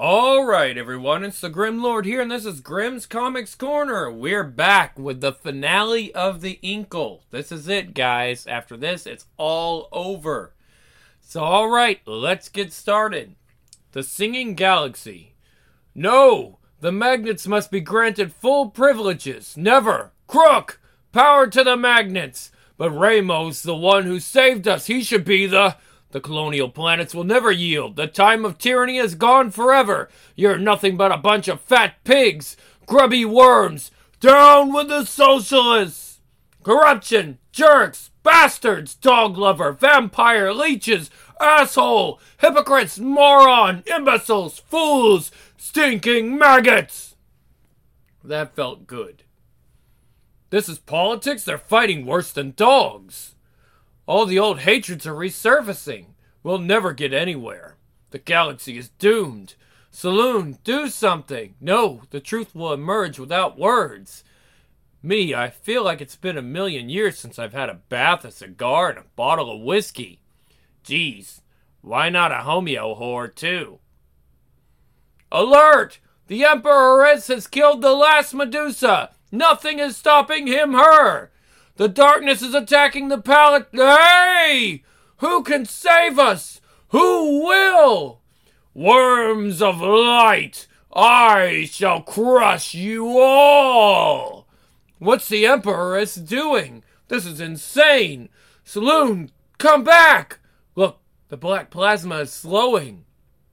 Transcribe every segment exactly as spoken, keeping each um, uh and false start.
Alright, everyone, it's the Grim Lord here, and this is Grimm's Comics Corner. We're back with the finale of the Inkle. This is it, guys. After this, it's all over. So, alright, let's get started. The Singing Galaxy. No! The Magnets must be granted full privileges. Never! Crook! Power to the Magnets! But Ramos, the one who saved us, he should be the... The colonial planets will never yield. The time of tyranny is gone forever. You're nothing but a bunch of fat pigs, grubby worms. Down with the socialists! Corruption, jerks, bastards, dog lover, vampire, leeches, asshole, hypocrites, moron, imbeciles, fools, stinking maggots. That felt good. This is politics? They're fighting worse than dogs. All the old hatreds are resurfacing. We'll never get anywhere. The galaxy is doomed. Saloon, do something. No, the truth will emerge without words. Me, I feel like it's been a million years since I've had a bath, a cigar, and a bottle of whiskey. Geez, why not a homeo whore, too? Alert! The Emperoress has killed the last Medusa! Nothing is stopping him, her! The darkness is attacking the palette. Hey! Who can save us? Who will? Worms of light, I shall crush you all. What's the Emperoress doing? This is insane. Saloon, come back. Look, the black plasma is slowing.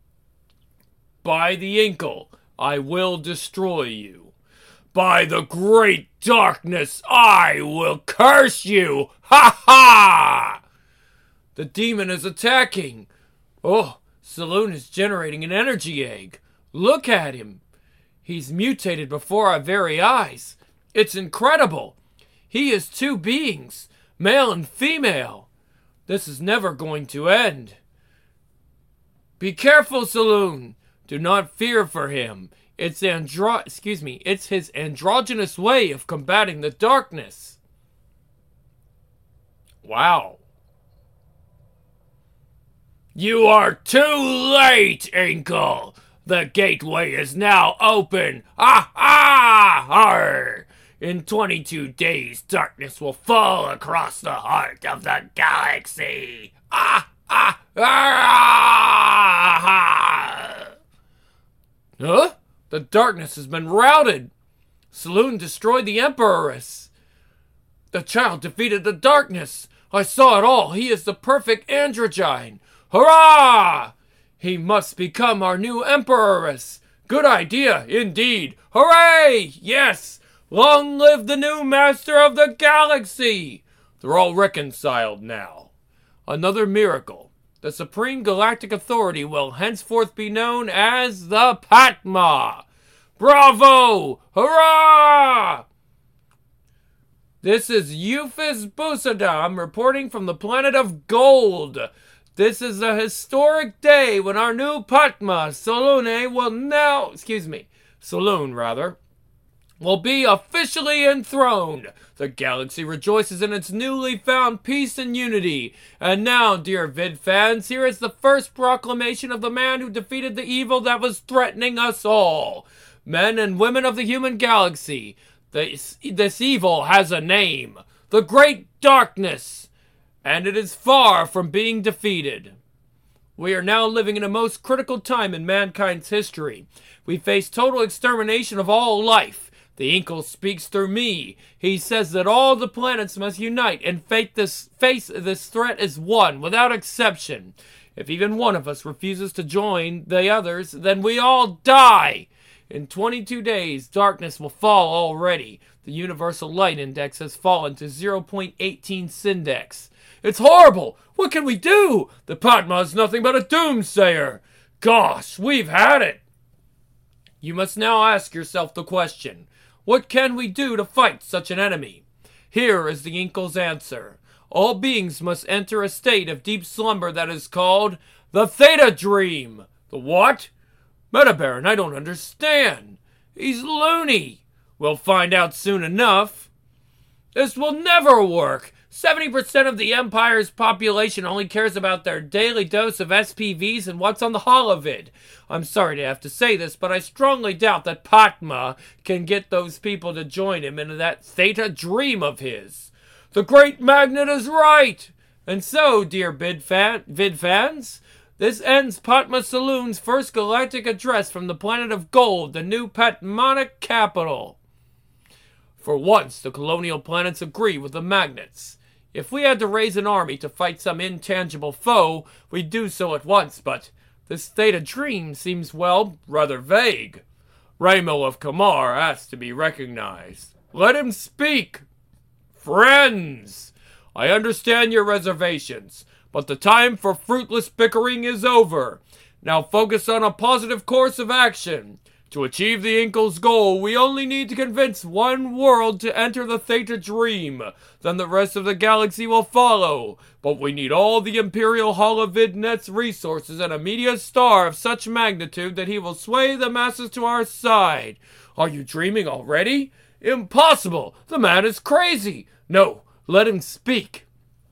By the Inkle, I will destroy you. By the great darkness, I will curse you! Ha ha! The demon is attacking. Oh, Saloon is generating an energy egg. Look at him. He's mutated before our very eyes. It's incredible. He is two beings, male and female. This is never going to end. Be careful, Saloon. Do not fear for him. It's andro- excuse me, it's his androgynous way of combating the darkness. Wow. You are too late, Inkle. The gateway is now open. Ah, ah, har. In twenty-two days, darkness will fall across the heart of the galaxy. Ah, ah, ah, ah. Huh? The darkness has been routed. Saloon destroyed the Emperoress. The child defeated the darkness. I saw it all. He is the perfect androgyne. Hurrah! He must become our new Emperoress. Good idea, indeed. Hooray! Yes! Long live the new master of the galaxy! They're all reconciled now. Another miracle. The Supreme Galactic Authority will henceforth be known as the Patma. Bravo! Hurrah! This is Euphis Busadam reporting from the planet of Gold. This is a historic day when our new Patma, Solune, will now, excuse me, Saloon rather, will be officially enthroned. The galaxy rejoices in its newly found peace and unity. And now, dear vid fans, here is the first proclamation of the man who defeated the evil that was threatening us all. Men and women of the human galaxy, this, this evil has a name. The Great Darkness. And it is far from being defeated. We are now living in a most critical time in mankind's history. We face total extermination of all life. The Inkle speaks through me. He says that all the planets must unite and face this, face this threat as one, without exception. If even one of us refuses to join the others, then we all die. In twenty-two days, darkness will fall already. The Universal Light Index has fallen to zero point one eight Syndex. It's horrible! What can we do? The Patma is nothing but a doomsayer. Gosh, we've had it. You must now ask yourself the question. What can we do to fight such an enemy? Here is the Inkle's answer. All beings must enter a state of deep slumber that is called the Theta Dream. The what? Metabaron, I don't understand. He's loony. We'll find out soon enough. This will never work. seventy percent of the Empire's population only cares about their daily dose of S P Vs and what's on the holovid. I'm sorry to have to say this, but I strongly doubt that Padma can get those people to join him in that theta dream of his. The Great Magnet is right! And so, dear vid, fan, vid fans, this ends Padma Saloon's first galactic address from the planet of gold, the new Patmonic capital. For once, the colonial planets agree with the magnets. If we had to raise an army to fight some intangible foe, we'd do so at once, but this theta dream seems, well, rather vague. Ramo of Kamar asks to be recognized. Let him speak. Friends, I understand your reservations, but the time for fruitless bickering is over. Now focus on a positive course of action. To achieve the Inkal's goal, we only need to convince one world to enter the Theta Dream. Then the rest of the galaxy will follow. But we need all the Imperial Holovidnet's resources and a media star of such magnitude that he will sway the masses to our side. Are you dreaming already? Impossible! The man is crazy! No, let him speak.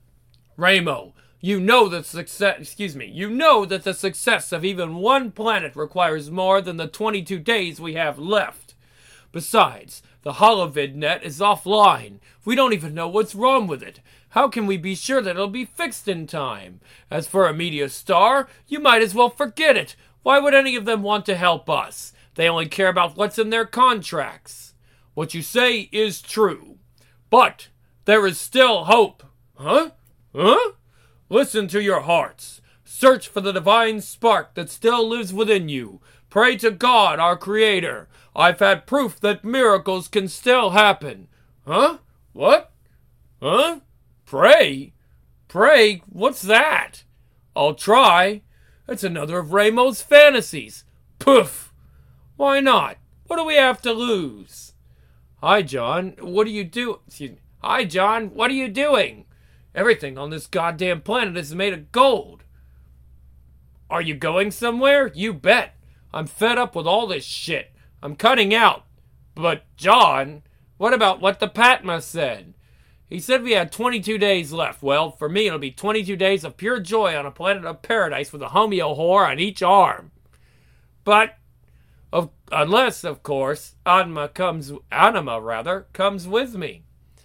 Ramo, you know that success, excuse me, you know that the success of even one planet requires more than the twenty-two days we have left. Besides, the Holovidnet is offline. We don't even know what's wrong with it. How can we be sure that it'll be fixed in time? As for a media star, you might as well forget it. Why would any of them want to help us? They only care about what's in their contracts. What you say is true. But there is still hope. Huh? Huh? Listen to your hearts. Search for the divine spark that still lives within you. Pray to God, our Creator. I've had proof that miracles can still happen. Huh? What? Huh? Pray? Pray? What's that? I'll try. It's another of Ramo's fantasies. Poof! Why not? What do we have to lose? Hi, John. What are you doing? Excuse me. Hi, John. What are you doing? Everything on this goddamn planet is made of gold. Are you going somewhere? You bet. I'm fed up with all this shit. I'm cutting out. But, John, what about what the Padma said? He said we had twenty-two days left. Well, for me, it'll be twenty-two days of pure joy on a planet of paradise with a homeo whore on each arm. But, of, unless, of course, Anima comes, Anima, rather, comes with me.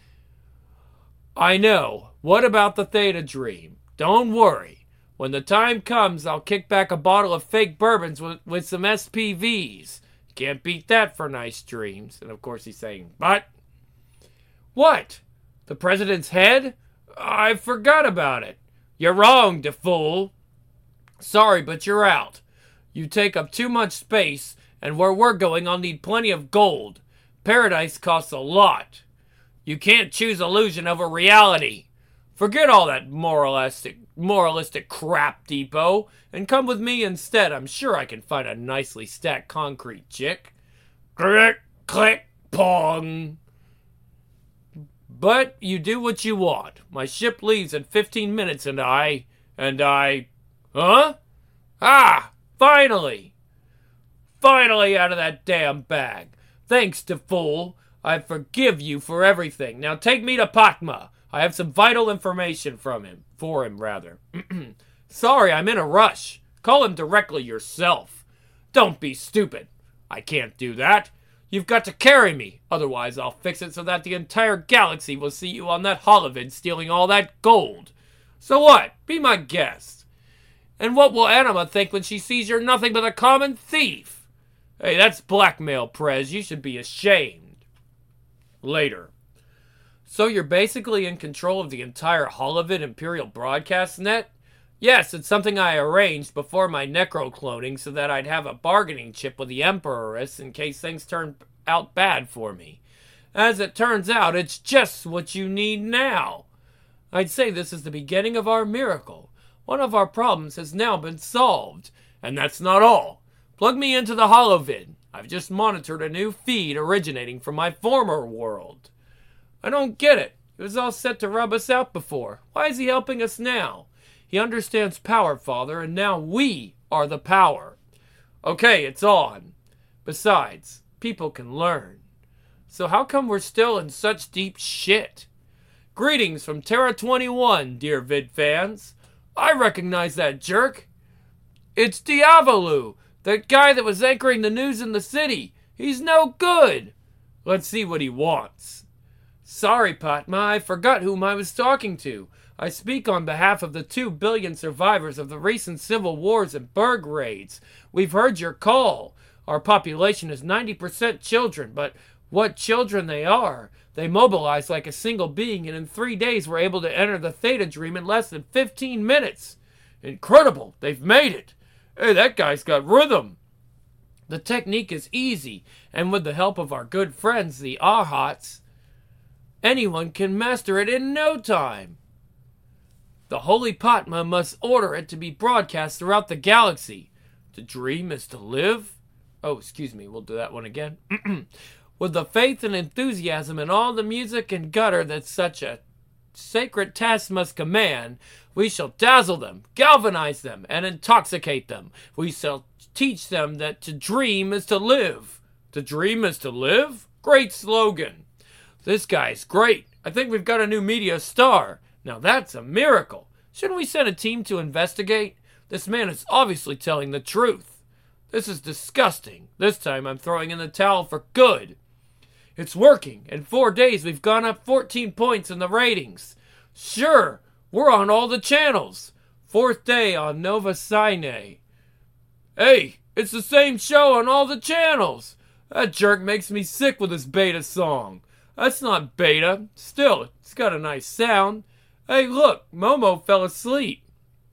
I know. What about the Theta Dream? Don't worry. When the time comes, I'll kick back a bottle of fake bourbons with, with some S P Vs. Can't beat that for nice dreams. And of course he's saying, but... What? The president's head? I forgot about it. You're wrong, da fool. Sorry, but you're out. You take up too much space, and where we're going, I'll need plenty of gold. Paradise costs a lot. You can't choose illusion over reality. Forget all that moralistic, moralistic crap, Depot, and come with me instead. I'm sure I can find a nicely stacked concrete chick. Click, click, pong. But you do what you want. My ship leaves in fifteen minutes and I, and I, huh? Ah, finally. Finally out of that damn bag. Thanks, da fool. I forgive you for everything. Now take me to Padma. I have some vital information from him. For him, rather. Sorry, I'm in a rush. Call him directly yourself. Don't be stupid. I can't do that. You've got to carry me. Otherwise, I'll fix it so that the entire galaxy will see you on that holovid stealing all that gold. So what? Be my guest. And what will Anima think when she sees you're nothing but a common thief? Hey, that's blackmail, Prez. You should be ashamed. Later. So you're basically in control of the entire Holovid Imperial broadcast net? Yes, it's something I arranged before my necro-cloning so that I'd have a bargaining chip with the Emperoress in case things turn out bad for me. As it turns out, it's just what you need now. I'd say this is the beginning of our miracle. One of our problems has now been solved. And that's not all. Plug me into the Holovid. I've just monitored a new feed originating from my former world. I don't get it. He was all set to rub us out before. Why is he helping us now? He understands power, Father, and now we are the power. Okay, it's on. Besides, people can learn. So how come we're still in such deep shit? Greetings from Terra twenty-one, dear vid fans. I recognize that jerk. It's Diavolu, that guy that was anchoring the news in the city. He's no good. Let's see what he wants. Sorry, Patma, I forgot whom I was talking to. I speak on behalf of the two billion survivors of the recent civil wars and Berg raids. We've heard your call. Our population is ninety percent children, but what children they are. They mobilized like a single being, and in three days were able to enter the Theta Dream in less than fifteen minutes. Incredible. They've made it. Hey, that guy's got rhythm. The technique is easy, and with the help of our good friends, the Arhats, anyone can master it in no time. The Holy Patma must order it to be broadcast throughout the galaxy. To dream is to live. Oh, excuse me, we'll do that one again. With the faith and enthusiasm and all the music and gutter that such a sacred task must command, we shall dazzle them, galvanize them, and intoxicate them. We shall teach them that to dream is to live. To dream is to live? Great slogan. This guy's great. I think we've got a new media star. Now that's a miracle. Shouldn't we send a team to investigate? This man is obviously telling the truth. This is disgusting. This time I'm throwing in the towel for good. It's working. In four days we've gone up fourteen points in the ratings. Sure, we're on all the channels. Fourth day on Nova Sine. Hey, it's the same show on all the channels. That jerk makes me sick with his beta song. That's not beta. Still, it's got a nice sound. Hey, look, Momo fell asleep.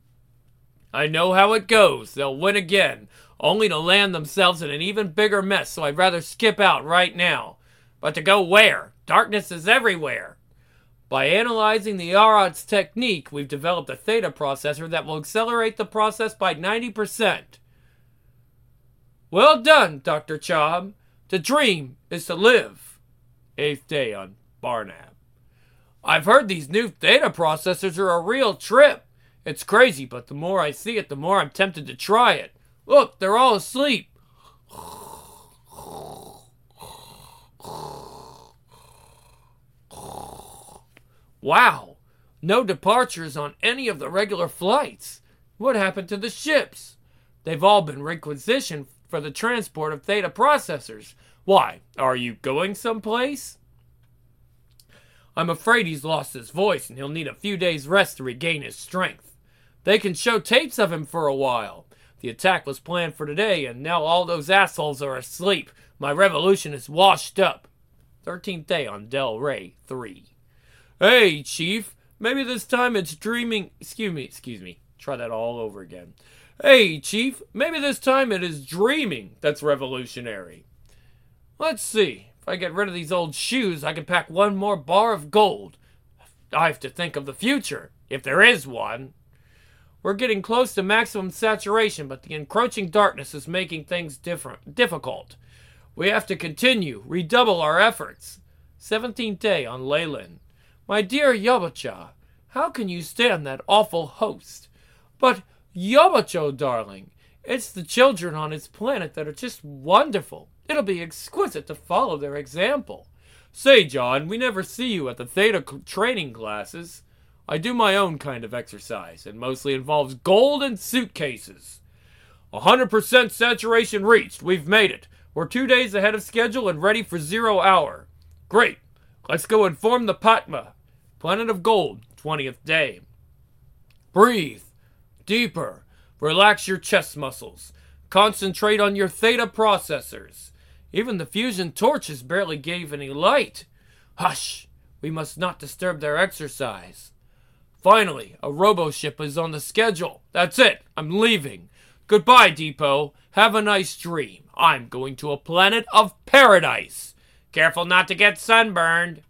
I know how it goes. They'll win again, only to land themselves in an even bigger mess, so I'd rather skip out right now. But to go where? Darkness is everywhere. By analyzing the Arhat's technique, we've developed a theta processor that will accelerate the process by ninety percent. Well done, Doctor Chob. To dream is to live. Eighth day on Barnab. I've heard these new theta processors are a real trip. It's crazy, but the more I see it, the more I'm tempted to try it. Look, they're all asleep. Wow, no departures on any of the regular flights. What happened to the ships? They've all been requisitioned for the transport of theta processors. Why, are you going someplace? I'm afraid he's lost his voice and he'll need a few days' rest to regain his strength. They can show tapes of him for a while. The attack was planned for today and now all those assholes are asleep. My revolution is washed up. thirteenth day on Del Rey three. Hey, Chief, maybe this time it's dreaming... Excuse me, excuse me. Try that all over again. Hey, Chief, maybe this time it is dreaming that's revolutionary. Let's see. If I get rid of these old shoes, I can pack one more bar of gold. I have to think of the future, if there is one. We're getting close to maximum saturation, but the encroaching darkness is making things different, difficult. We have to continue, redouble our efforts. seventeenth day on Leyland. My dear Yabacha, how can you stand that awful host? But, Yabacho, darling, it's the children on his planet that are just wonderful. It'll be exquisite to follow their example. Say, John, we never see you at the Theta training classes. I do my own kind of exercise. It mostly involves gold and suitcases. one hundred percent saturation reached. We've made it. We're two days ahead of schedule and ready for zero hour. Great. Let's go inform the Patma. Planet of Gold, twentieth day. Breathe. Deeper. Relax your chest muscles. Concentrate on your theta processors. Even the fusion torches barely gave any light. Hush. We must not disturb their exercise. Finally, a robo-ship is on the schedule. That's it. I'm leaving. Goodbye, Depot. Have a nice dream. I'm going to a planet of paradise. Careful not to get sunburned.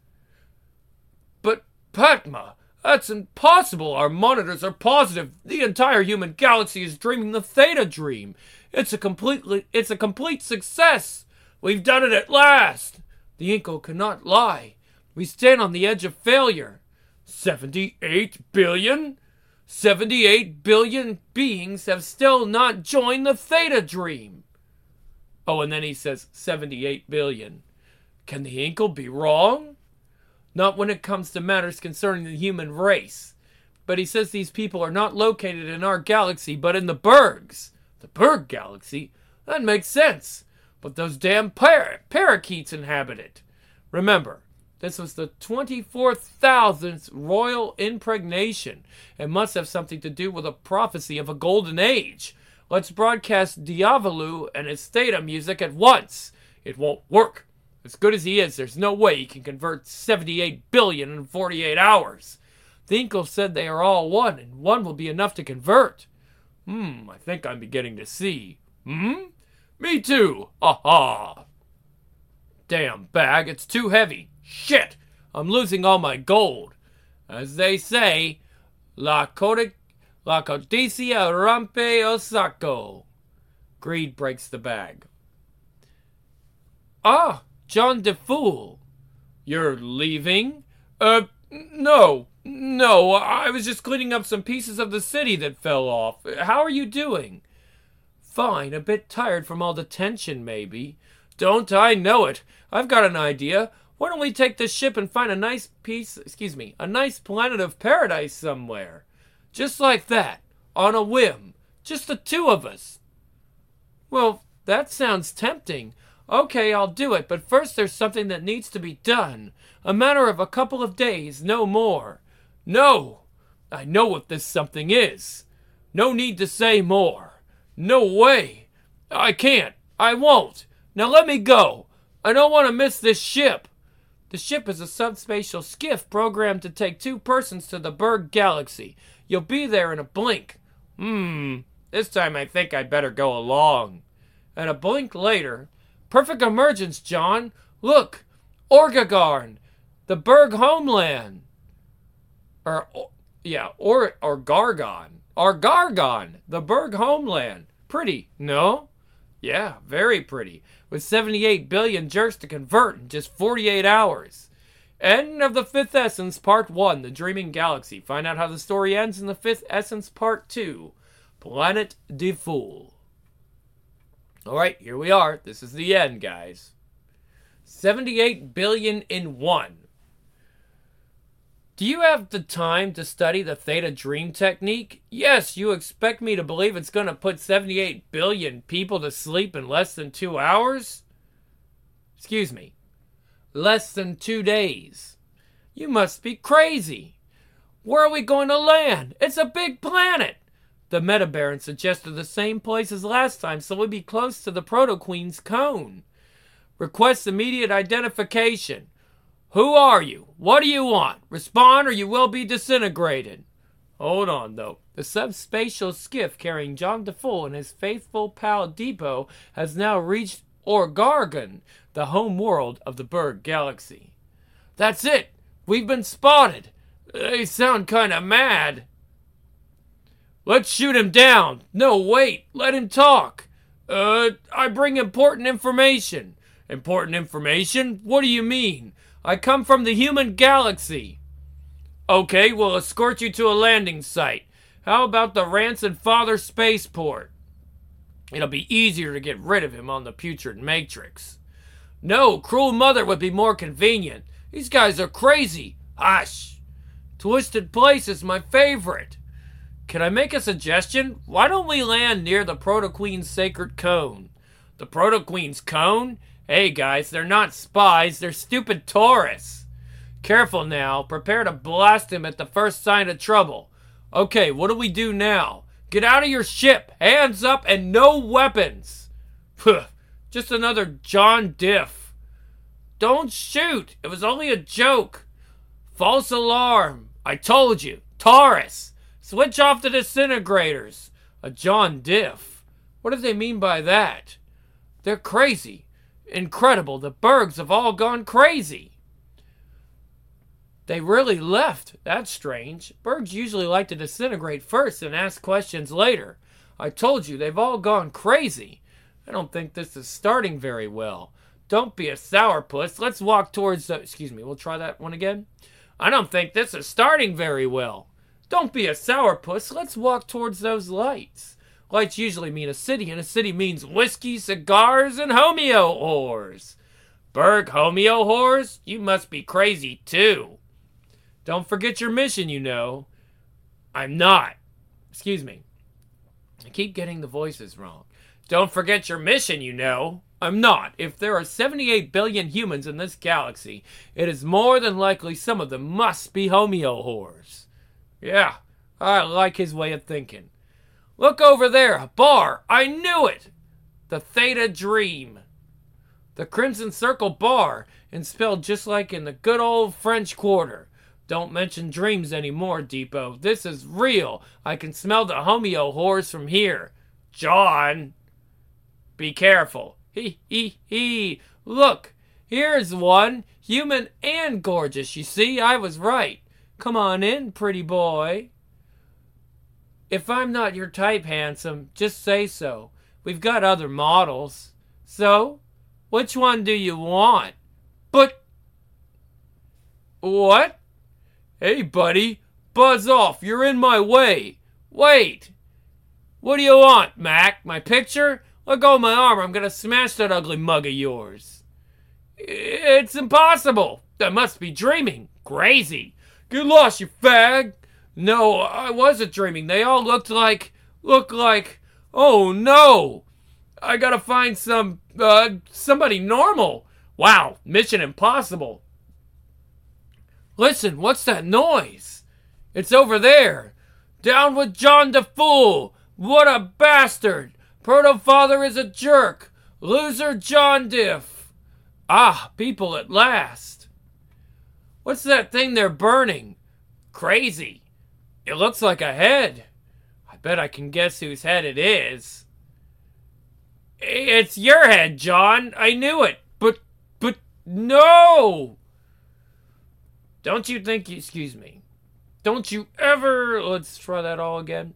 But, Patma, that's impossible. Our monitors are positive. The entire human galaxy is dreaming the Theta Dream. It's a completely, it's a complete success. We've done it at last. The Inco cannot lie. We stand on the edge of failure. Seventy-eight billion? Seventy-eight billion beings have still not joined the Theta Dream. Oh, and then he says seventy-eight billion. Can the Inco be wrong? not when it comes to matters concerning the human race. But he says these people are not located in our galaxy, but in the Bergs. The Berg Galaxy? That makes sense. But those damn par- parakeets inhabit it. Remember, this was the twenty-four thousandth royal impregnation. It must have something to do with a prophecy of a golden age. Let's broadcast Diavalu and his theta music at once. It won't work. As good as he is, there's no way he can convert seventy-eight billion in forty-eight hours. The Inkle said they are all one, and one will be enough to convert. Hmm, I think I'm beginning to see. Hmm? Me too. Ha ha. Damn bag, it's too heavy. Shit, I'm losing all my gold. As they say, La codic, la codicia rompe el saco. Greed breaks the bag. Ah, John DeFool. You're leaving? Uh, no, no, I was just cleaning up some pieces of the city that fell off. How are you doing? Fine, a bit tired from all the tension, maybe. Don't I know it? I've got an idea. Why don't we take the ship and find a nice piece, excuse me, a nice planet of paradise somewhere? Just like that, on a whim. Just the two of us. Well, that sounds tempting. Okay, I'll do it, but first there's something that needs to be done. A matter of a couple of days, no more. No! I know what this something is. No need to say more. No way. I can't. I won't. Now let me go. I don't want to miss this ship. The ship is a subspatial skiff programmed to take two persons to the Berg Galaxy. You'll be there in a blink. Hmm. This time I think I'd better go along. And a blink later... Perfect emergence, John. Look. Orgagarn. The Berg homeland. Or, or yeah, or, or Gargon. Or Gargon. The Berg homeland. Pretty, no? Yeah, very pretty. With seventy-eight billion jerks to convert in just forty-eight hours. End of the Fifth Essence, Part one, The Dreaming Galaxy. Find out how the story ends in the Fifth Essence, Part two, Planet DeFool. Alright, here we are. This is the end, guys. seventy-eight billion in one. Do you have the time to study the Theta Dream Technique? Yes, you expect me to believe it's going to put seventy-eight billion people to sleep in less than two hours? Excuse me. Less than two days. You must be crazy. Where are we going to land? It's a big planet. The Meta Baron suggested the same place as last time, so we'll be close to the Proto-Queen's cone. Request immediate identification. Who are you? What do you want? Respond or you will be disintegrated. Hold on, though. The subspatial skiff carrying John DeFool and his faithful pal Depot has now reached Orgargon, the home world of the Berg Galaxy. That's it. We've been spotted. They sound kind of mad. Let's shoot him down. No, wait. Let him talk. Uh, I bring important information. Important information? What do you mean? I come from the human galaxy. Okay, we'll escort you to a landing site. How about the Rancid Father spaceport? It'll be easier to get rid of him on the putrid matrix. No, Cruel Mother would be more convenient. These guys are crazy. Hush. Twisted Place is my favorite. Can I make a suggestion? Why don't we land near the Proto-Queen's sacred cone? The Proto-Queen's cone? Hey guys, they're not spies, they're stupid tourists. Careful now, prepare to blast him at the first sign of trouble. Okay, what do we do now? Get out of your ship, hands up, and no weapons. Phew, just another John Diff. Don't shoot, it was only a joke. False alarm, I told you, Taurus. Switch off the disintegrators. A John Diff. What do they mean by that? They're crazy. Incredible, the Bergs have all gone crazy. They really left. That's strange. Bergs usually like to disintegrate first and ask questions later. I told you, they've all gone crazy. I don't think this is starting very well. Don't be a sourpuss. Let's walk towards the... Excuse me, we'll try that one again. I don't think this is starting very well. Don't be a sourpuss. Let's walk towards those lights. Lights usually mean a city, and a city means whiskey, cigars, and homeo whores. Berg homeo whores? You must be crazy too. Don't forget your mission, you know. I'm not. Excuse me. I keep getting the voices wrong. Don't forget your mission, you know. I'm not. If there are seventy-eight billion humans in this galaxy, it is more than likely some of them must be homeo whores. Yeah, I like his way of thinking. Look over there, a bar. I knew it. The Theta Dream. The Crimson Circle Bar, and spelled just like in the good old French Quarter. Don't mention dreams anymore, Depot. This is real. I can smell the homeo whores from here. John. Be careful. Hee hee hee. Look, here's one. Human and gorgeous. You see, I was right. Come on in, pretty boy. If I'm not your type, handsome, just say so. We've got other models. So, which one do you want? But... What? Hey, buddy. Buzz off. You're in my way. Wait. What do you want, Mac? My picture? Let go of my arm. I'm going to smash that ugly mug of yours. It's impossible. I must be dreaming. Crazy. Get lost, you fag. No, I wasn't dreaming. They all looked like... Look like... Oh, no. I gotta find some... Uh, somebody normal. Wow. Mission impossible. Listen, what's that noise? It's over there. Down with John DeFool. What a bastard. Proto-Father is a jerk. Loser John Diff. Ah, people at last. What's that thing they're burning? Crazy. It looks like a head. I bet I can guess whose head it is. It's your head, John. I knew it. But, but, no! Don't you think you, excuse me. Don't you ever, let's try that all again.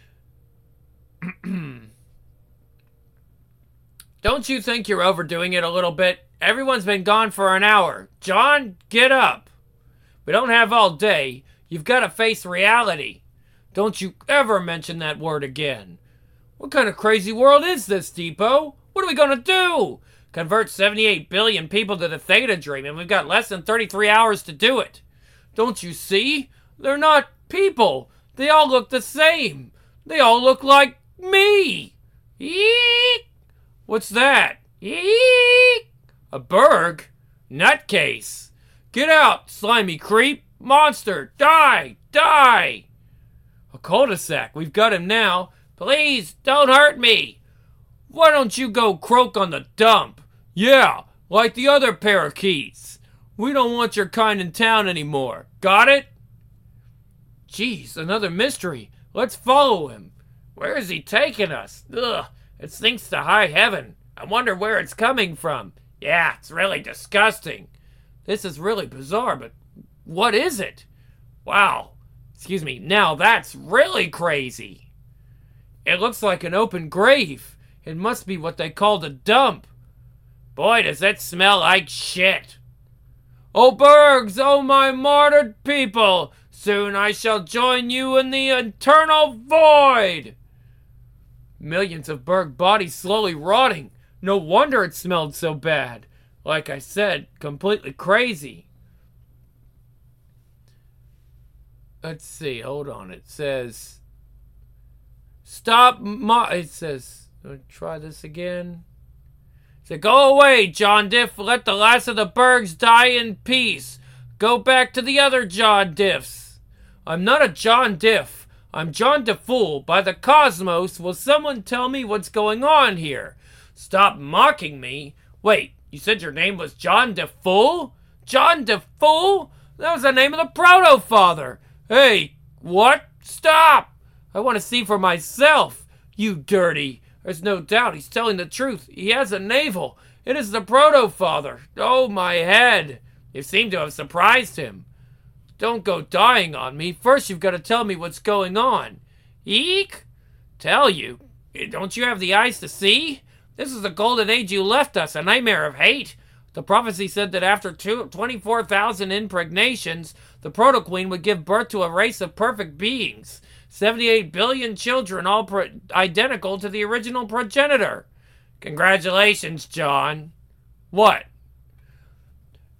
Don't you think you're overdoing it a little bit? Everyone's been gone for an hour. John, get up. We don't have all day. You've got to face reality. Don't you ever mention that word again. What kind of crazy world is this, Depot? What are we going to do? Convert seventy-eight billion people to the Theta Dream, and we've got less than thirty-three hours to do it. Don't you see? They're not people. They all look the same. They all look like me. Eek! What's that? Eek! A Berg? Nutcase. Get out, slimy creep. Monster. Die. Die. A cul-de-sac. We've got him now. Please, don't hurt me. Why don't you go croak on the dump? Yeah, like the other parakeets. We don't want your kind in town anymore. Got it? Jeez, another mystery. Let's follow him. Where is he taking us? Ugh, it stinks to high heaven. I wonder where it's coming from. Yeah, it's really disgusting. This is really bizarre, but what is it? Wow. Excuse me, now that's really crazy. It looks like an open grave. It must be what they call the dump. Boy, does that smell like shit. Oh, Bergs, oh, my martyred people. Soon I shall join you in the eternal void. Millions of Berg bodies slowly rotting. No wonder it smelled so bad. Like I said, completely crazy. Let's see, hold on. It says... Stop, mo- it says... Try this again. It said, go away, John Diff. Let the last of the Bergs die in peace. Go back to the other John Diffs. I'm not a John Diff. I'm John DeFool. By the cosmos, will someone tell me what's going on here? Stop mocking me. Wait, you said your name was John DeFool? John DeFool? That was the name of the Proto-Father. Hey, what? Stop! I want to see for myself. You dirty. There's no doubt he's telling the truth. He has a navel. It is the Proto-Father. Oh, my head. You seem to have surprised him. Don't go dying on me. First, you've got to tell me what's going on. Eek? Tell you? Don't you have the eyes to see? This is the golden age you left us, a nightmare of hate. The prophecy said that after twenty-four thousand impregnations, the Proto-Queen would give birth to a race of perfect beings. seventy-eight billion children, all pro- identical to the original progenitor. Congratulations, John. What?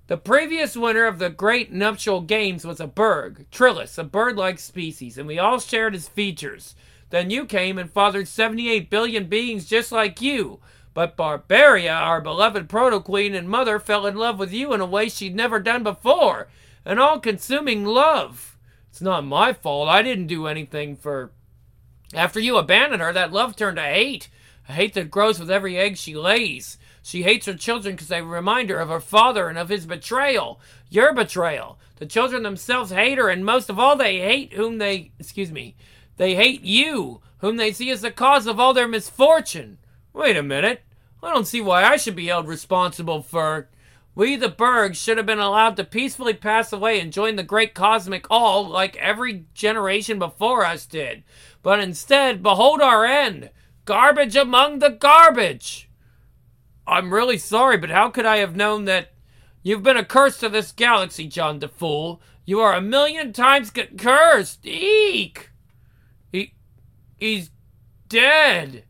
The previous winner of the Great Nuptial Games was a berg, Trillis, a bird-like species, and we all shared his features. Then you came and fathered seventy-eight billion beings just like you. But Barbaria, our beloved proto-queen and mother, fell in love with you in a way she'd never done before. An all-consuming love. It's not my fault. I didn't do anything for... After you abandoned her, that love turned to hate. A hate that grows with every egg she lays. She hates her children because they remind her of her father and of his betrayal. Your betrayal. The children themselves hate her, and most of all, they hate whom they... Excuse me. They hate you, whom they see as the cause of all their misfortune. Wait a minute. I don't see why I should be held responsible for... We, the Bergs, should have been allowed to peacefully pass away and join the great cosmic all like every generation before us did. But instead, behold our end. Garbage among the garbage. I'm really sorry, but how could I have known that... You've been a curse to this galaxy, John DeFool. You are a million times c- cursed. Eek! He... He's dead.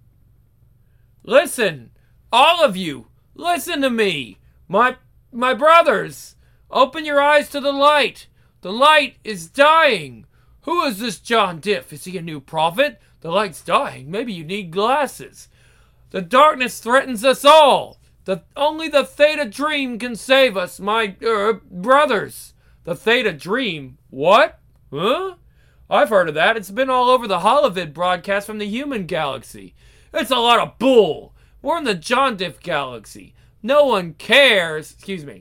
Listen, all of you, listen to me. My... My brothers, open your eyes to the light. The light is dying. Who is this John Diff? Is he a new prophet? The light's dying. Maybe you need glasses. The darkness threatens us all. The, only the Theta Dream can save us, my er, brothers. The Theta Dream? What? Huh? I've heard of that. It's been all over the Holovid broadcast from the human galaxy. It's a lot of bull. We're in the John Diff galaxy. No one cares. Excuse me.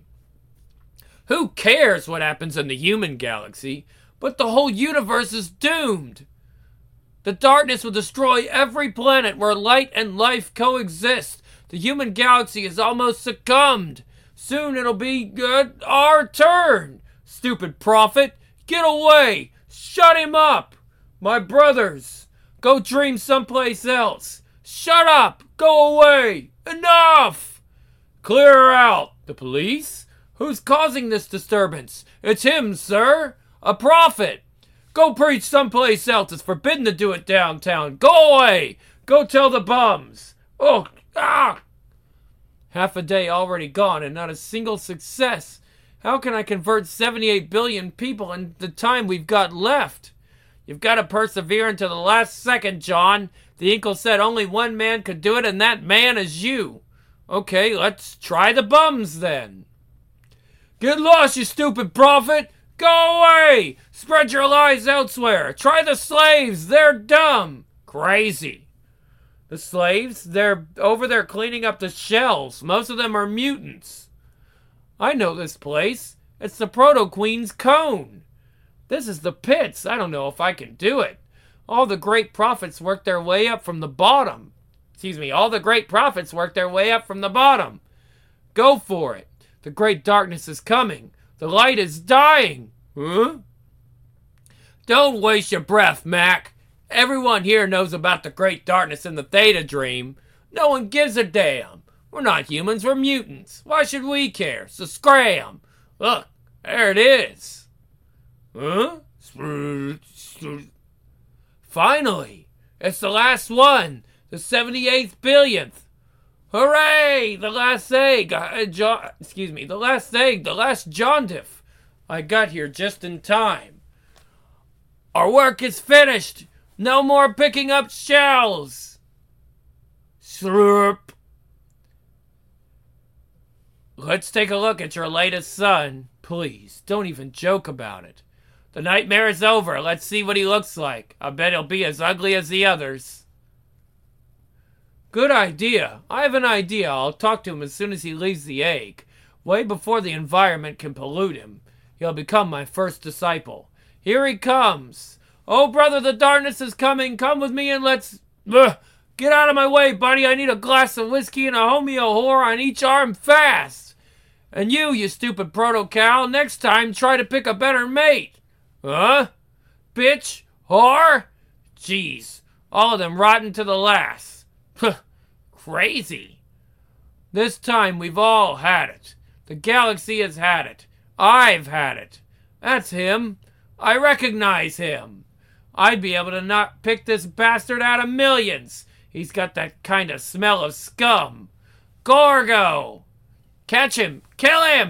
Who cares what happens in the human galaxy? But the whole universe is doomed. The darkness will destroy every planet where light and life coexist. The human galaxy has almost succumbed. Soon it'll be uh, our turn. Stupid prophet, get away. Shut him up. My brothers, go dream someplace else. Shut up. Go away. Enough. Clear her out. The police? Who's causing this disturbance? It's him, sir. A prophet. Go preach someplace else. It's forbidden to do it downtown. Go away. Go tell the bums. Oh, ah. Half a day already gone and not a single success. How can I convert seventy-eight billion people in the time we've got left? You've got to persevere until the last second, John. The Inkle said only one man could do it, and that man is you. Okay, let's try the bums then. Get lost, you stupid prophet. Go away! Spread your lies elsewhere. Try the slaves. They're dumb. Crazy. The slaves? They're over there cleaning up the shells. Most of them are mutants. I know this place. It's the Proto-Queen's Cone. This is the pits. I don't know if I can do it. All the great prophets work their way up from the bottom. Excuse me, all the great prophets work their way up from the bottom. Go for it. The great darkness is coming. The light is dying. Huh? Don't waste your breath, Mac. Everyone here knows about the great darkness in the Theta Dream. No one gives a damn. We're not humans, we're mutants. Why should we care? So scram. Look, there it is. Huh? Finally, it's the last one. The seventy-eighth billionth. Hooray! The last egg. Uh, jo- excuse me, the last egg, the last John Diff. I got here just in time. Our work is finished. No more picking up shells. Slurp. Let's take a look at your latest son. Please, don't even joke about it. The nightmare is over. Let's see what he looks like. I bet he'll be as ugly as the others. Good idea. I have an idea. I'll talk to him as soon as he leaves the egg. Way before the environment can pollute him. He'll become my first disciple. Here he comes. Oh, brother, the darkness is coming. Come with me and let's... Ugh. Get out of my way, buddy. I need a glass of whiskey and a homeo whore on each arm fast. And you, you stupid proto-cow, next time try to pick a better mate. Huh? Bitch? Whore? Jeez. All of them rotten to the last. Crazy. This time we've all had it. The galaxy has had it. I've had it. That's him. I recognize him. I'd be able to not pick this bastard out of millions. He's got that kind of smell of scum. Gorgo! Catch him! Kill him!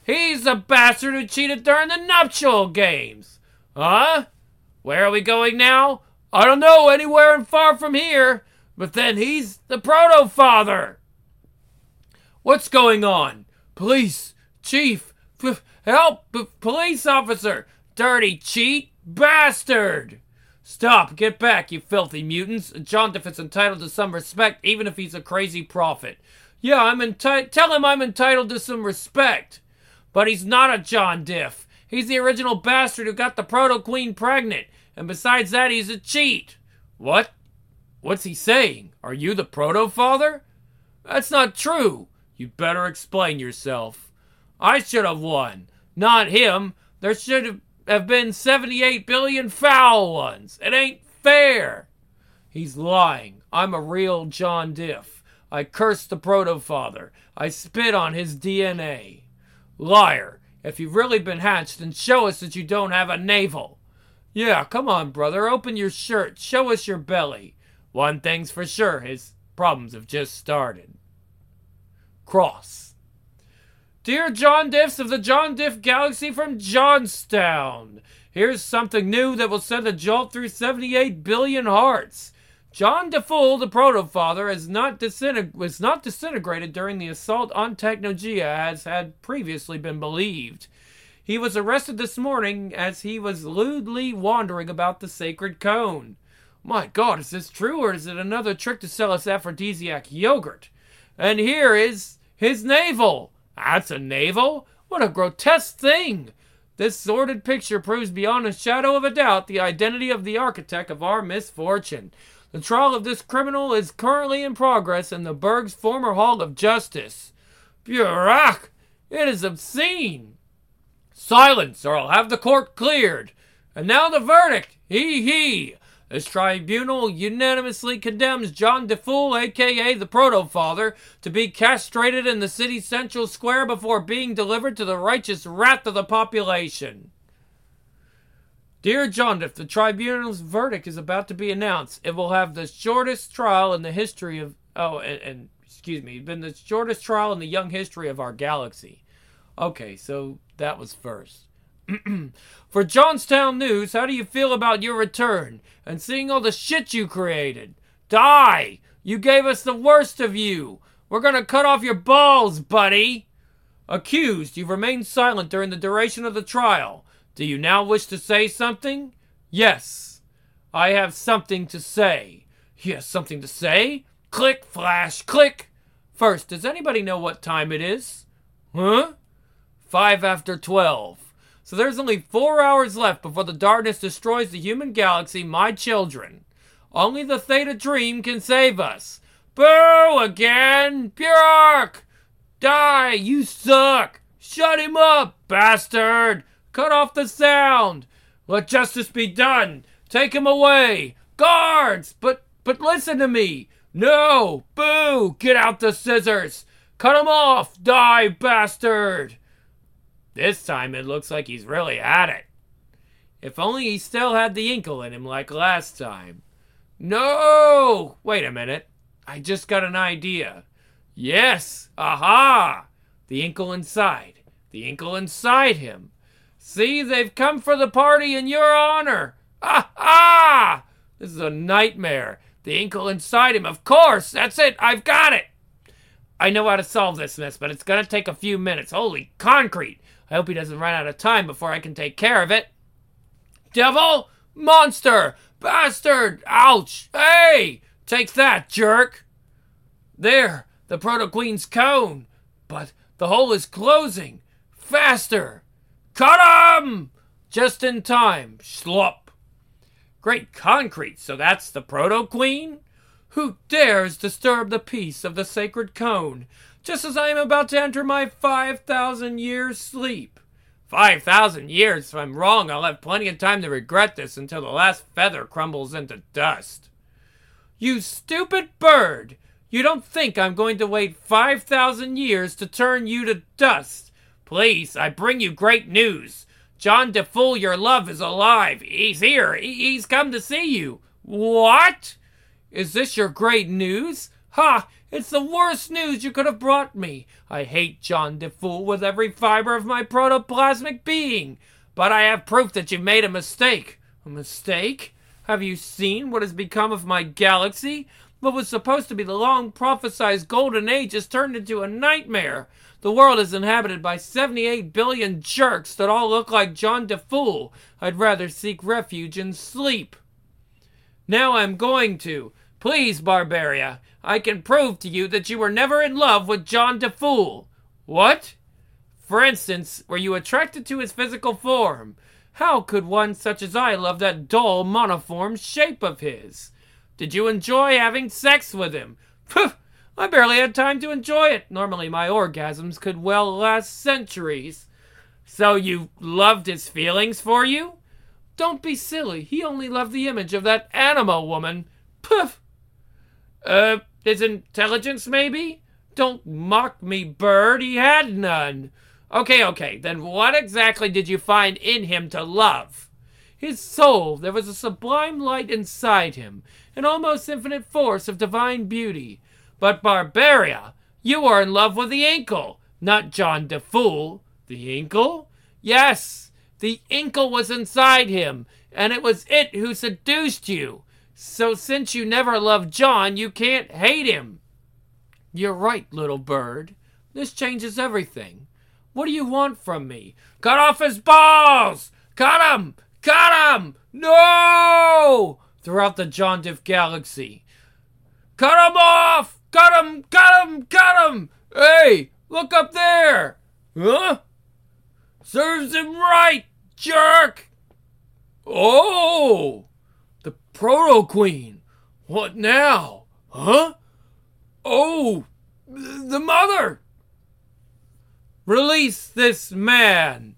He's the bastard who cheated during the nuptial games. Huh? Where are we going now? I don't know, anywhere and far from here. But then he's the proto-father. What's going on? Police, chief, f- help, p- police officer, dirty cheat, bastard. Stop, get back, you filthy mutants. John Diff is entitled to some respect, even if he's a crazy prophet. Yeah, I'm entitled, tell him I'm entitled to some respect. But he's not a John Diff. He's the original bastard who got the proto-queen pregnant. And besides that, he's a cheat. What? What's he saying? Are you the proto-father? That's not true. You'd better explain yourself. I should have won. Not him. There should have been seventy-eight billion foul ones. It ain't fair. He's lying. I'm a real John Diff. I cursed the proto-father. I spit on his D N A. Liar. If you've really been hatched, then show us that you don't have a navel. Yeah, come on, brother. Open your shirt. Show us your belly. One thing's for sure. His problems have just started. Cross. Dear John Diffs of the John Diff Galaxy from Johnstown, here's something new that will send a jolt through seventy-eight billion hearts. John DeFool, the proto-father, is not disintegr- was not disintegrated during the assault on Technogia as had previously been believed. He was arrested this morning as he was lewdly wandering about the sacred cone. My God, is this true, or is it another trick to sell us aphrodisiac yogurt? And here is his navel. That's a navel? What a grotesque thing! This sordid picture proves beyond a shadow of a doubt the identity of the architect of our misfortune. The trial of this criminal is currently in progress in the Burg's former Hall of Justice. Burak! It is obscene! Silence, or I'll have the court cleared. And now the verdict! Hee hee! This tribunal unanimously condemns John DeFool, a k a the Proto-Father, to be castrated in the city's central square before being delivered to the righteous wrath of the population. Dear John Diff, the tribunal's verdict is about to be announced. It will have the shortest trial in the history of... Oh, and, and excuse me, been the shortest trial in the young history of our galaxy. Okay, so that was first. For Johnstown News, how do you feel about your return and seeing all the shit you created? Die! You gave us the worst of you. We're gonna cut off your balls, buddy. Accused, you've remained silent during the duration of the trial. Do you now wish to say something? Yes, I have something to say. He has something to say? Click, flash, click. First, does anybody know what time it is? Huh? Five after twelve. So there's only four hours left before the darkness destroys the human galaxy, my children. Only the Theta Dream can save us. Boo again! Bjork! Die, you suck! Shut him up, bastard! Cut off the sound! Let justice be done! Take him away! Guards! But, but listen to me! No! Boo! Get out the scissors! Cut him off! Die, bastard! This time it looks like he's really at it. If only he still had the inkle in him like last time. No! Wait a minute. I just got an idea. Yes! Aha! The inkle inside. The inkle inside him. See, they've come for the party in your honor. Ah! Ah! This is a nightmare. The inkle inside him. Of course! That's it! I've got it! I know how to solve this mess, but it's gonna take a few minutes. Holy concrete! I hope he doesn't run out of time before I can take care of it. Devil! Monster! Bastard! Ouch! Hey! Take that, jerk! There! The Proto-Queen's cone! But the hole is closing! Faster! Cut him! Just in time. Slop. Great concrete, so that's the Proto-Queen? Who dares disturb the peace of the sacred cone, just as I am about to enter my five thousand years sleep? Five thousand years? If I'm wrong, I'll have plenty of time to regret this until the last feather crumbles into dust. You stupid bird! You don't think I'm going to wait five thousand years to turn you to dust? Please, I bring you great news. John DeFool, your love, is alive. He's here. He's come to see you. What? Is this your great news? Ha! It's the worst news you could have brought me. I hate John DeFool with every fiber of my protoplasmic being. But I have proof that you made a mistake. A mistake? Have you seen what has become of my galaxy? What was supposed to be the long-prophesied golden age has turned into a nightmare. The world is inhabited by seventy-eight billion jerks that all look like John DeFool. I'd rather seek refuge in sleep. Now I'm going to. Please, Barbaria, I can prove to you that you were never in love with John DeFool. What? For instance, were you attracted to his physical form? How could one such as I love that dull, monoform shape of his? Did you enjoy having sex with him? Pooh! I barely had time to enjoy it. Normally my orgasms could well last centuries. So you loved his feelings for you? Don't be silly. He only loved the image of that anima woman. Poof! Uh, his intelligence, maybe? Don't mock me, bird. He had none. Okay, okay, then what exactly did you find in him to love? His soul. There was a sublime light inside him, an almost infinite force of divine beauty. But Barbaria, you are in love with the Inkle, not John DeFool. The Inkle? Yes, the Inkle was inside him, and it was it who seduced you. So since you never loved John, you can't hate him. You're right, little bird. This changes everything. What do you want from me? Cut off his balls! Cut him! Cut him! No! Throughout the John Diff galaxy. Cut him off! Cut him! Cut him! Cut him! Hey! Look up there! Huh? Serves him right, jerk! Oh! The Proto-Queen. What now? Huh? Oh! The mother! Release this man!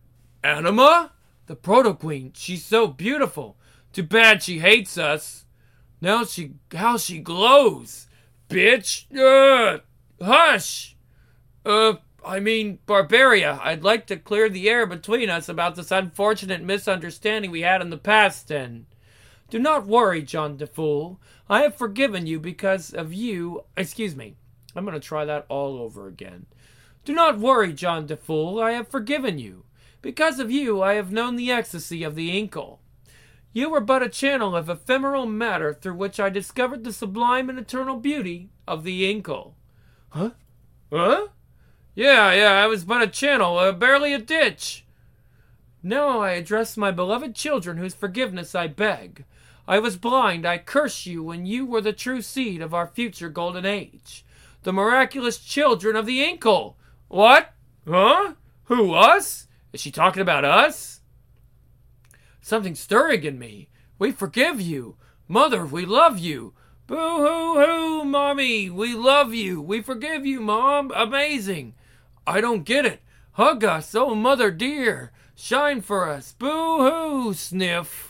Anima? The Proto-Queen. She's so beautiful. Too bad she hates us. Now she, how she glows. Bitch! Uh, hush! Uh, I mean, Barbaria, I'd like to clear the air between us about this unfortunate misunderstanding we had in the past, and... Do not worry, John DeFool. I have forgiven you because of you... Excuse me. I'm going to try that all over again. Do not worry, John DeFool. I have forgiven you. Because of you, I have known the ecstasy of the Inkle. You were but a channel of ephemeral matter through which I discovered the sublime and eternal beauty of the Inkle. Huh? Huh? Yeah, yeah, I was but a channel, uh, barely a ditch. Now I address my beloved children whose forgiveness I beg. I was blind, I curse you when you were the true seed of our future golden age. The miraculous children of the Inkle. What? Huh? Who, us? Is she talking about us? Something stirring in me. We forgive you. Mother, we love you. Boo-hoo-hoo, Mommy. We love you. We forgive you, Mom. Amazing. I don't get it. Hug us, oh, Mother dear. Shine for us. Boo-hoo, Sniff.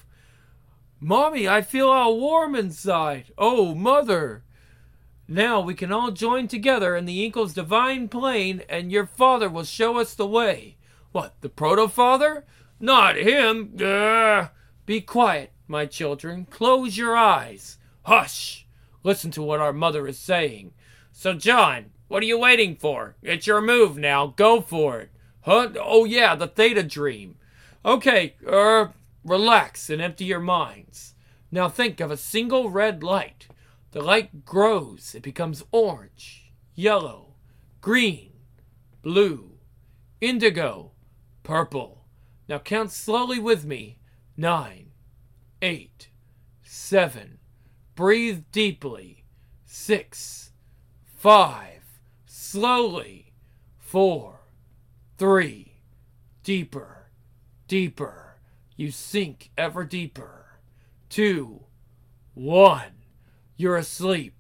Mommy, I feel all warm inside. Oh, Mother. Now we can all join together in the Inkle's divine plane, and your father will show us the way. What, the Proto-Father? Not him. Ugh. Be quiet, my children. Close your eyes. Hush. Listen to what our mother is saying. So, John, what are you waiting for? It's your move now. Go for it. Huh? Oh, yeah, the Theta Dream. Okay, er, relax and empty your minds. Now think of a single red light. The light grows. It becomes orange, yellow, green, blue, indigo, purple. Now count slowly with me. Nine, eight, seven. Breathe deeply. Six, five. Slowly. Four, three. Deeper, deeper. You sink ever deeper. Two, one. You're asleep.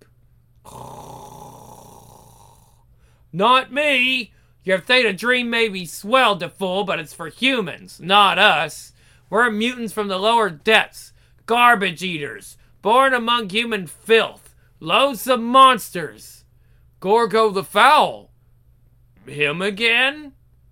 Not me. Your Theta Dream may be swell, DeFool, but it's for humans, not us. We're mutants from the lower depths. Garbage eaters. Born among human filth. Loathsome monsters. Gorgo the Foul. Him again?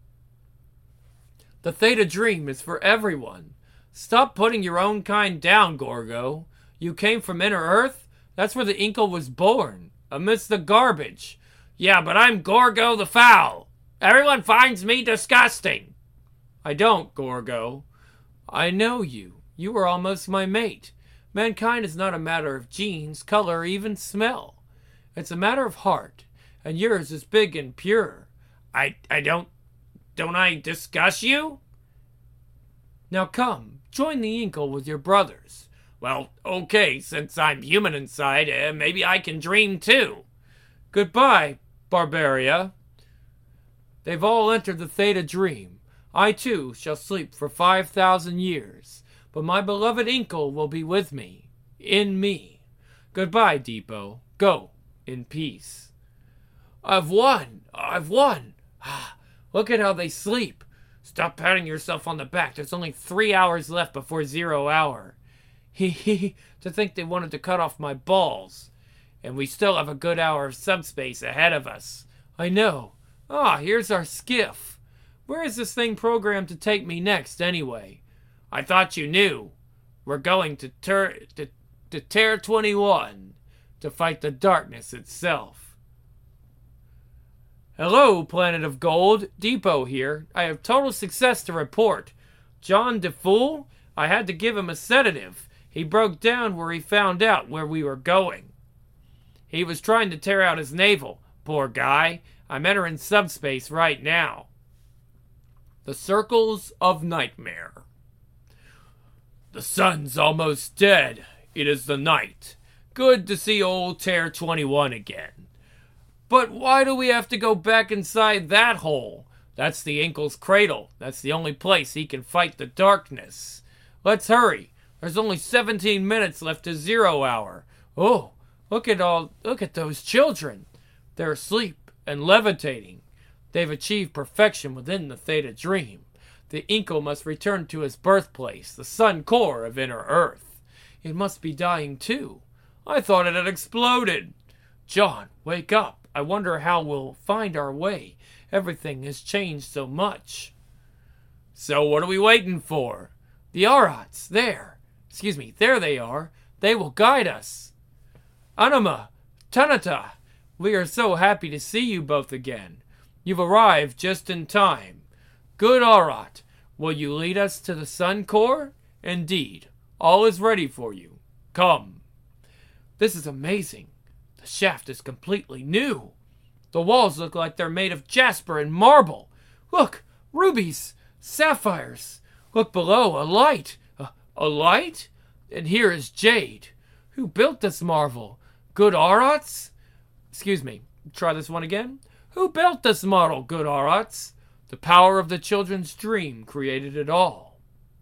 The Theta Dream is for everyone. Stop putting your own kind down, Gorgo. You came from Inner Earth? That's where the Inkle was born. amidst the garbage. Yeah, but I'm Gorgo the Foul. Everyone finds me disgusting. I don't, Gorgo. I know you. You were almost my mate. Mankind is not a matter of genes, color, or even smell. It's a matter of heart, and yours is big and pure. I, I don't, don't I disgust you? Now come, join the Inkle with your brothers. Well, okay, since I'm human inside, uh, maybe I can dream too. Goodbye, Barbaria. They've all entered the Theta Dream. I too shall sleep for five thousand years, but my beloved Inkle will be with me, in me. Goodbye, Depot. Go in peace. I've won. I've won. Look at how they sleep. Stop patting yourself on the back. There's only three hours left before zero hour. Hee hee, to think they wanted to cut off my balls. And we still have a good hour of subspace ahead of us. I know. Ah, here's our skiff. Where is this thing programmed to take me next, anyway? I thought you knew. We're going to ter- to, to Terra twenty-one to fight the darkness itself. Hello, Planet of Gold. Depot here. I have total success to report. John DeFool? I had to give him a sedative. He broke down where he found out where we were going. He was trying to tear out his navel. Poor guy. I'm entering subspace right now. The Circles of Nightmare. The sun's almost dead. It is the night. Good to see old Terra twenty-one again. But why do we have to go back inside that hole? That's the Inkle's cradle. That's the only place he can fight the darkness. Let's hurry. There's only seventeen minutes left to zero hour. Oh, look at all, look at those children. They're asleep and levitating. They've achieved perfection within the Theta Dream. The Inkle must return to his birthplace, the sun core of inner Earth. It must be dying too. I thought it had exploded. John, wake up. I wonder how we'll find our way. Everything has changed so much. So what are we waiting for? The Arats, there. Excuse me, there they are. They will guide us. Anima, Tanata, we are so happy to see you both again. You've arrived just in time. Good Arat, will you lead us to the Sun Core? Indeed, all is ready for you. Come. This is amazing. The shaft is completely new. The walls look like they're made of jasper and marble. Look, rubies, sapphires. Look below, a light. A, a light? And here is jade. Who built this marvel? Good Arats? Excuse me, try this one again. Who built this model, good Arats? The power of the children's dream created it all.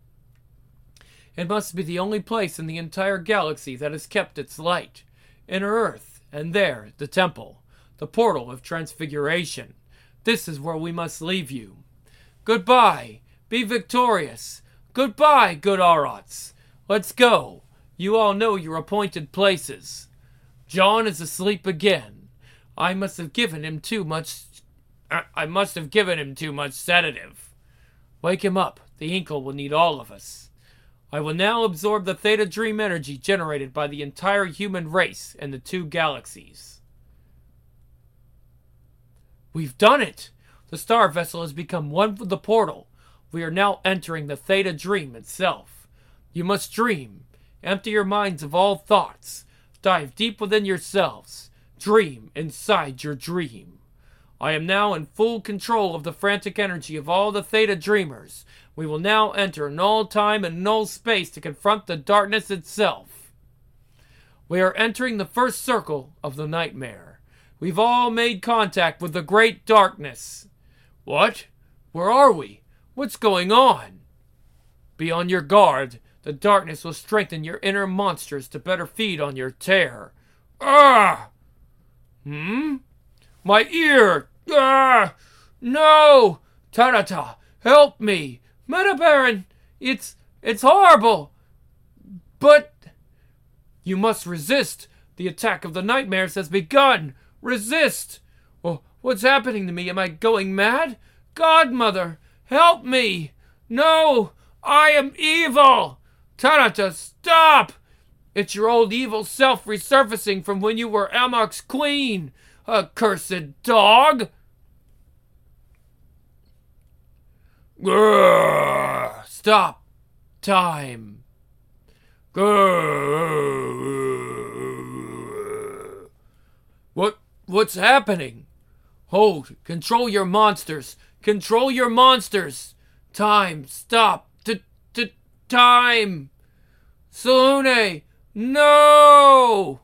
It must be the only place in the entire galaxy that has kept its light. Inner Earth, and there, the temple, the portal of transfiguration. This is where we must leave you. Goodbye. Be victorious. Goodbye, good Arats. Let's go. You all know your appointed places. John is asleep again. I must have given him too much... I must have given him too much sedative. Wake him up. The Inkle will need all of us. I will now absorb the Theta Dream energy generated by the entire human race and the two galaxies. We've done it! The star vessel has become one with the portal. We are now entering the Theta Dream itself. You must dream. Empty your minds of all thoughts. Dive deep within yourselves. Dream inside your dream. I am now in full control of the frantic energy of all the Theta Dreamers. We will now enter null time and null space to confront the darkness itself. We are entering the first circle of the nightmare. We've all made contact with the great darkness. What? Where are we? What's going on? Be on your guard. The darkness will strengthen your inner monsters to better feed on your terror. Ah! Hmm? My ear! Ah! No! Tanata, help me! Metabaron! It's... it's horrible! But... You must resist! The attack of the nightmares has begun! Resist! Oh, what's happening to me? Am I going mad? Godmother, help me! No! I am evil! Tanata, stop! It's your old evil self resurfacing from when you were Amok's queen, accursed dog! Grrr, stop. Time. Grrr. What? What's happening? Hold. Control your monsters. Control your monsters. Time. Stop. T-t-time. Selûne. No!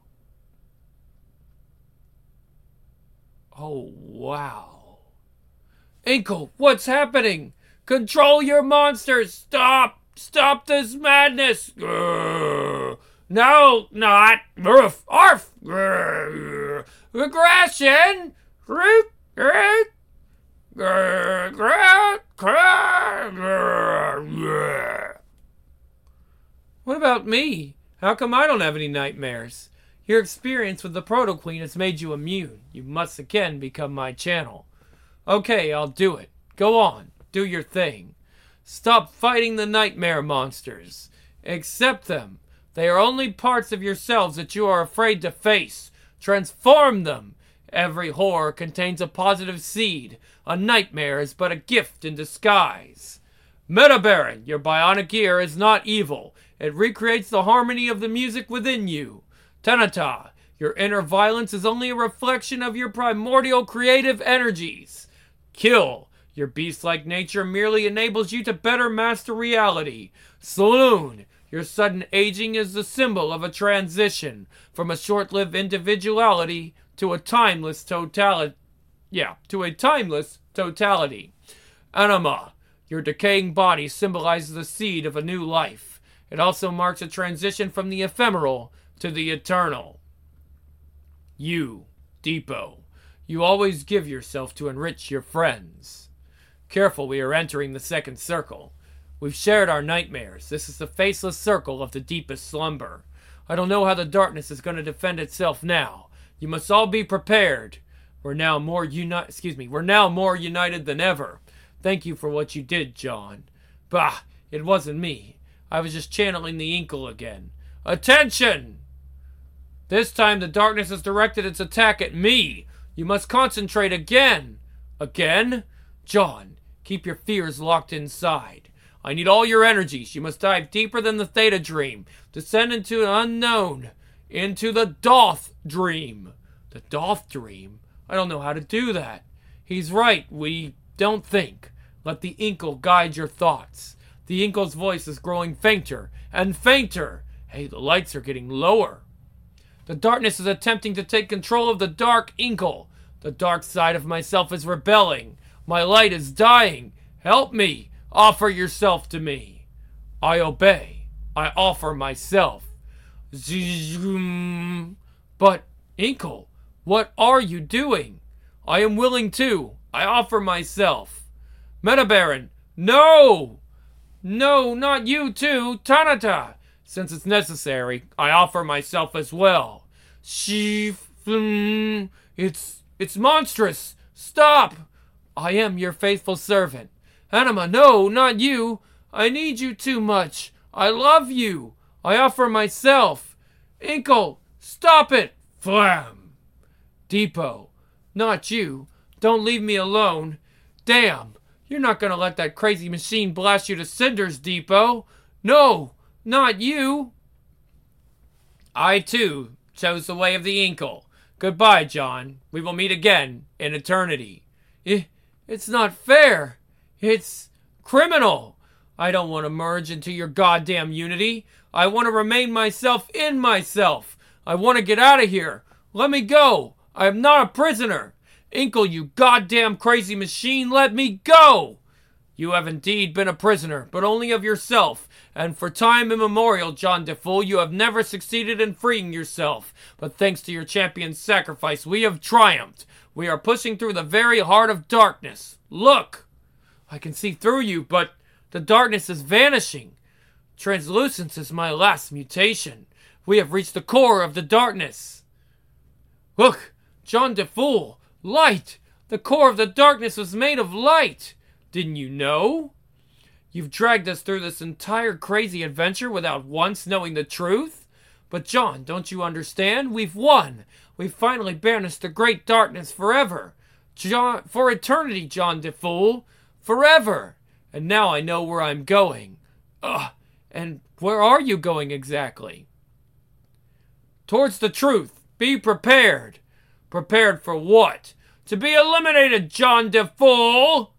Oh, wow. Inkle, what's happening? Control your monsters! Stop! Stop this madness! Grrr. No, not! Arf! Arf! Grrr. Regression! Grrr. Grrr. Grrr. Grrr. Grrr. What about me? How come I don't have any nightmares? Your experience with the Proto Queen has made you immune. You must again become my channel. Okay, I'll do it. Go on. Do your thing. Stop fighting the nightmare monsters. Accept them. They are only parts of yourselves that you are afraid to face. Transform them. Every horror contains a positive seed. A nightmare is but a gift in disguise. Metabaron, your bionic ear is not evil. It recreates the harmony of the music within you. Tanata, your inner violence is only a reflection of your primordial creative energies. Kill, your beast-like nature merely enables you to better master reality. Selûne, your sudden aging is the symbol of a transition from a short-lived individuality to a timeless totality. Yeah, to a timeless totality. Anima, your decaying body symbolizes the seed of a new life. It also marks a transition from the ephemeral to the eternal. You, Depot, you always give yourself to enrich your friends. Careful, we are entering the second circle. We've shared our nightmares. This is the faceless circle of the deepest slumber. I don't know how the darkness is going to defend itself now. You must all be prepared. We're now more uni- excuse me, we're now more united than ever. Thank you for what you did, John. Bah, it wasn't me. I was just channeling the Inkle again. Attention! This time the darkness has directed its attack at me. You must concentrate again. Again? John, keep your fears locked inside. I need all your energies. You must dive deeper than the Theta Dream. Descend into an unknown. Into the Doth Dream. The Doth Dream? I don't know how to do that. He's right. We don't think. Let the Inkle guide your thoughts. The Inkle's voice is growing fainter and fainter. Hey, the lights are getting lower. The darkness is attempting to take control of the dark Inkle. The dark side of myself is rebelling. My light is dying. Help me. Offer yourself to me. I obey. I offer myself. But, Inkle, what are you doing? I am willing to. I offer myself. Metabaron, no! No, not you too, Tanata. Since it's necessary, I offer myself as well. Sheef, it's, it's monstrous. Stop. I am your faithful servant. Anima, no, not you. I need you too much. I love you. I offer myself. Inkle, stop it. Flam. Depot, not you. Don't leave me alone. Damn. You're not going to let that crazy machine blast you to cinders, Depot. No, not you. I, too, chose the way of the Inkle. Goodbye, John. We will meet again in eternity. I, it's not fair. It's criminal. I don't want to merge into your goddamn unity. I want to remain myself in myself. I want to get out of here. Let me go. I am not a prisoner. Inkle, you goddamn crazy machine, let me go! You have indeed been a prisoner, but only of yourself, and for time immemorial, John DeFool, you have never succeeded in freeing yourself. But thanks to your champion's sacrifice, we have triumphed. We are pushing through the very heart of darkness. Look! I can see through you, but the darkness is vanishing. Translucence is my last mutation. We have reached the core of the darkness. Look, John DeFool! Light! The core of the darkness was made of light! Didn't you know? You've dragged us through this entire crazy adventure without once knowing the truth? But John, don't you understand? We've won. We've finally banished the great darkness forever. John, for eternity, John DeFool. Forever. And now I know where I'm going. Ugh. And where are you going exactly? Towards the truth. Be prepared. Prepared for what? To be eliminated, John DeFool!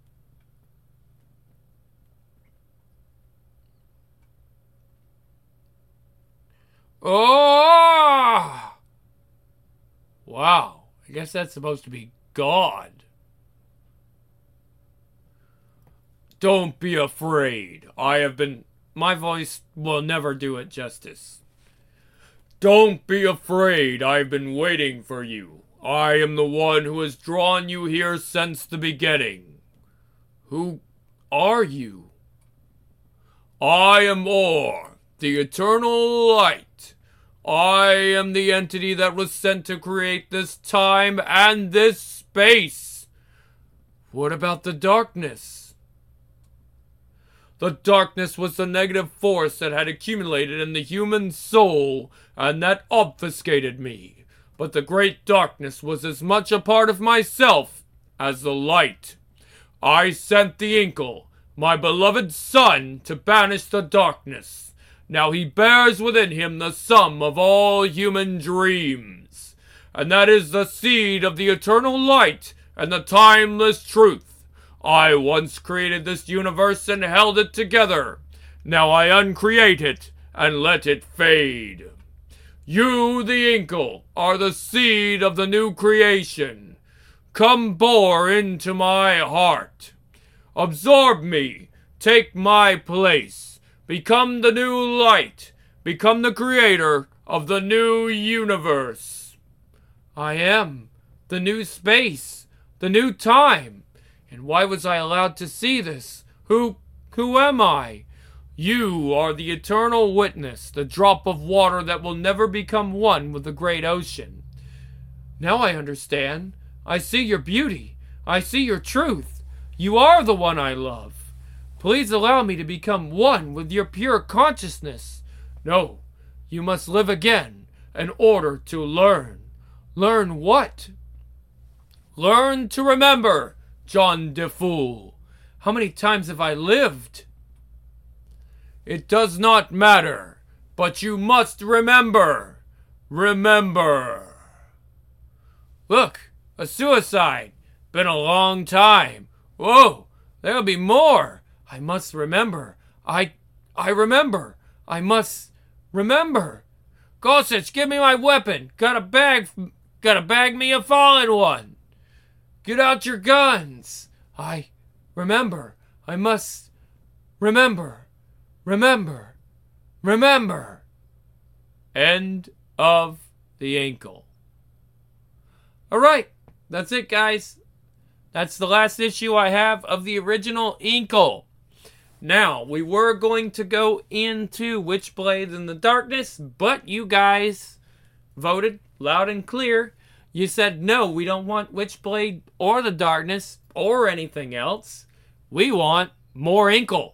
Oh! Wow. I guess that's supposed to be God. Don't be afraid. I have been... My voice will never do it justice. Don't be afraid. I've been waiting for you. I am the one who has drawn you here since the beginning. Who are you? I am Or, the eternal light. I am the entity that was sent to create this time and this space. What about the darkness? The darkness was the negative force that had accumulated in the human soul and that obfuscated me. But the great darkness was as much a part of myself as the light. I sent the Inkle, my beloved son, to banish the darkness. Now he bears within him the sum of all human dreams. And that is the seed of the eternal light and the timeless truth. I once created this universe and held it together. Now I uncreate it and let it fade. You, the Inkle, are the seed of the new creation. Come bore into my heart. Absorb me. Take my place. Become the new light. Become the creator of the new universe. I am the new space. The new time. And why was I allowed to see this? Who, who am I? You are the eternal witness, the drop of water that will never become one with the great ocean. Now I understand. I see your beauty. I see your truth. You are the one I love. Please allow me to become one with your pure consciousness. No, you must live again in order to learn. Learn what? Learn to remember. John DeFool. How many times have I lived? It does not matter, but you must remember. Remember. Look, a suicide. Been a long time. Whoa, there'll be more. I must remember. I, I remember. I must remember. Gossage, give me my weapon. Gotta bag, gotta bag me a fallen one. Get out your guns. I remember. I must remember. Remember. Remember. End of the Inkle. Alright. That's it, guys. That's the last issue I have of the original Inkle. Now, we were going to go into Witchblade in the Darkness, but you guys voted loud and clear. You said, no, we don't want Witchblade or the Darkness or anything else. We want more Inkle.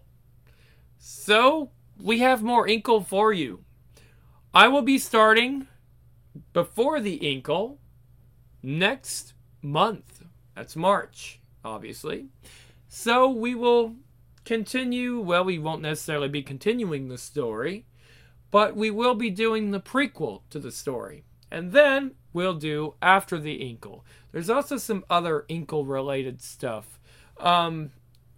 So, we have more Inkle for you. I will be starting before the Inkle next month. That's March, obviously. So, we will continue. Well, we won't necessarily be continuing the story, but we will be doing the prequel to the story. And then we'll do after the Inkle. There's also some other Inkle-related stuff. Um,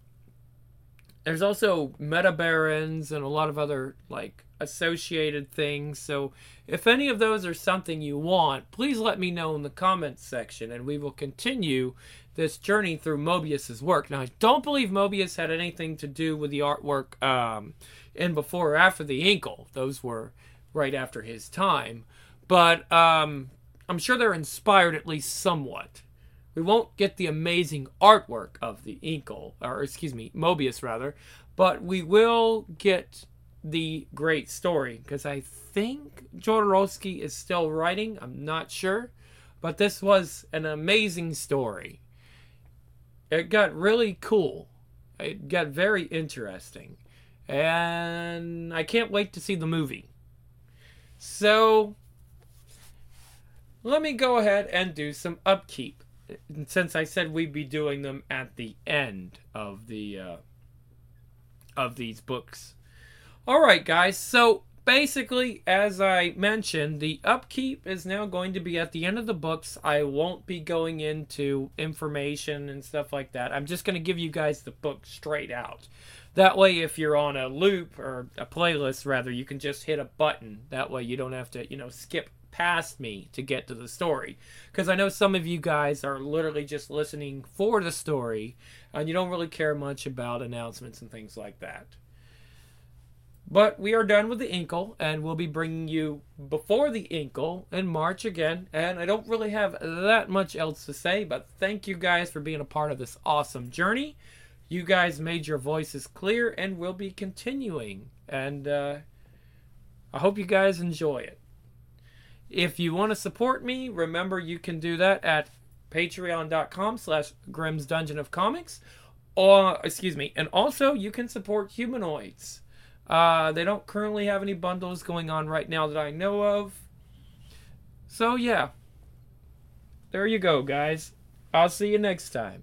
there's also Meta Barons and a lot of other, like, associated things. So if any of those are something you want, please let me know in the comments section, and we will continue this journey through Moebius's work. Now, I don't believe Moebius had anything to do with the artwork um, in Before or After the Inkle. Those were right after his time. But um, I'm sure they're inspired at least somewhat. We won't get the amazing artwork of the Inkle, or excuse me, Moebius rather, but we will get the great story, because I think Jodorowsky is still writing. I'm not sure, but this was an amazing story. It got really cool. It got very interesting, and I can't wait to see the movie. So let me go ahead and do some upkeep, since I said we'd be doing them at the end of the uh, of these books. All right, guys. So basically, as I mentioned, the upkeep is now going to be at the end of the books. I won't be going into information and stuff like that. I'm just going to give you guys the book straight out. That way, if you're on a loop or a playlist, rather, you can just hit a button. That way, you don't have to, you know, skip past me to get to the story. Because I know some of you guys are literally just listening for the story, and you don't really care much about announcements and things like that. But we are done with the Inkle, and we'll be bringing you before the Inkle in March again. And I don't really have that much else to say, but thank you guys for being a part of this awesome journey. You guys made your voices clear, and we'll be continuing. And uh, I hope you guys enjoy it. If you want to support me, remember you can do that at patreon.com slash Grimm's Dungeon of Comics. Or, excuse me, and also you can support Humanoids. Uh, they don't currently have any bundles going on right now that I know of. So, yeah. There you go, guys. I'll see you next time.